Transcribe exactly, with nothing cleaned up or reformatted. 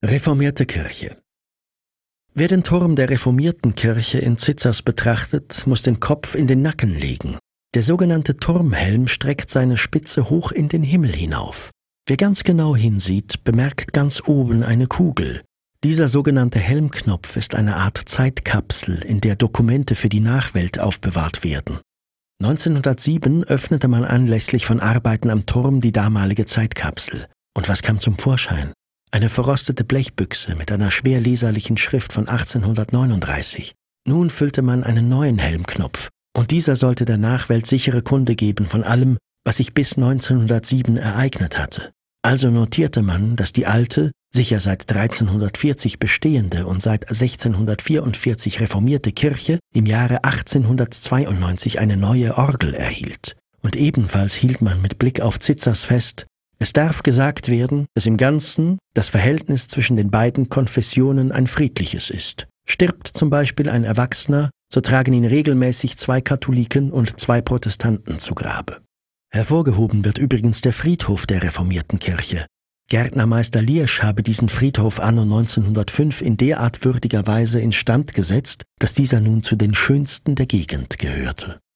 Reformierte Kirche. Wer den Turm der reformierten Kirche in Zizers betrachtet, muss den Kopf in den Nacken legen. Der sogenannte Turmhelm streckt seine Spitze hoch in den Himmel hinauf. Wer ganz genau hinsieht, bemerkt ganz oben eine Kugel. Dieser sogenannte Helmknopf ist eine Art Zeitkapsel, in der Dokumente für die Nachwelt aufbewahrt werden. neunzehnhundertsieben öffnete man anlässlich von Arbeiten am Turm die damalige Zeitkapsel. Und was kam zum Vorschein? Eine verrostete Blechbüchse mit einer schwer leserlichen Schrift von achtzehnhundertneununddreißig. Nun füllte man einen neuen Helmknopf, und dieser sollte der Nachwelt sichere Kunde geben von allem, was sich bis neunzehnhundertsieben ereignet hatte. Also notierte man, dass die alte, sicher seit dreizehnhundertvierzig bestehende und seit sechzehnhundertvierundvierzig reformierte Kirche im Jahre achtzehnhundertzweiundneunzig eine neue Orgel erhielt. Und ebenfalls hielt man mit Blick auf Zizers fest: Es darf gesagt werden, dass im Ganzen das Verhältnis zwischen den beiden Konfessionen ein friedliches ist. Stirbt zum Beispiel ein Erwachsener, so tragen ihn regelmäßig zwei Katholiken und zwei Protestanten zu Grabe. Hervorgehoben wird übrigens der Friedhof der reformierten Kirche. Gärtnermeister Liersch habe diesen Friedhof anno neunzehnhundertfünf in derart würdiger Weise instand gesetzt, dass dieser nun zu den schönsten der Gegend gehörte.